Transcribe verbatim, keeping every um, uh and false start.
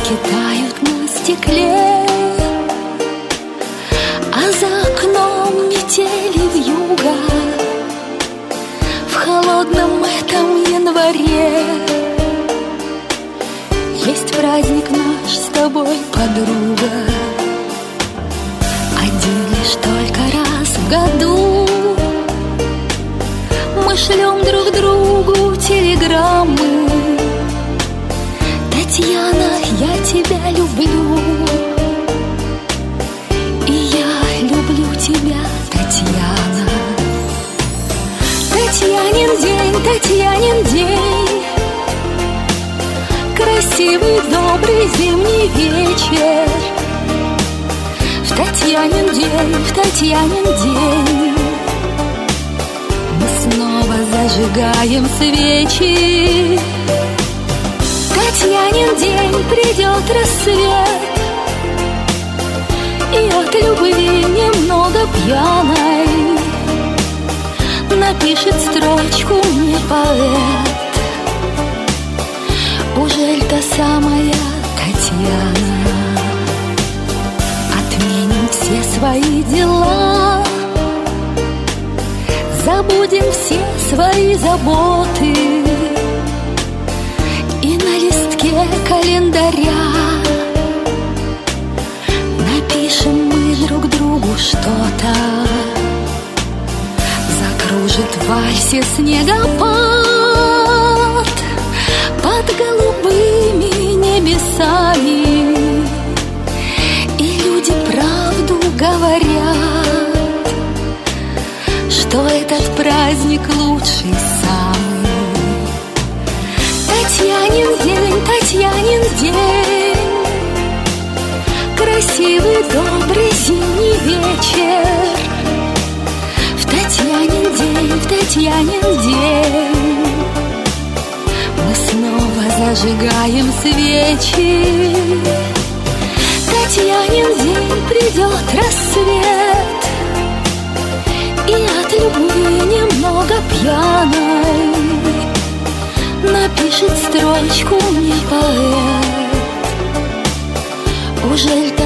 Звезды тают на стекле, а за окном метели вьюга. В холодном этом январе есть праздник наш с тобой, подруга. Один лишь только раз в году мы шлем друг другу телеграммы: Татьяна, я тебя люблю. И я люблю тебя, Татьяна. Татьянин день, Татьянин день, красивый, добрый зимний вечер. В Татьянин день, в Татьянин день мы снова зажигаем свечи. Татьянин день, придет рассвет, и от любви немного пьяной напишет строчку мне поэт. Ужель та самая Татьяна? Отменим все свои дела, забудем все свои заботы, и на листке календаря напишем мы друг другу что-то. Закружит в вальсе снегопад под голубыми небесами, и люди правду говорят, что этот праздник лучший самый. Татьянин день, Татьянин день, красивый, добрый зимний вечер. В Татьянин день, в Татьянин день мы снова зажигаем свечи. Татьянин день, придет рассвет, и от любви немного пьяной напишет строчку мне поэт. Ужель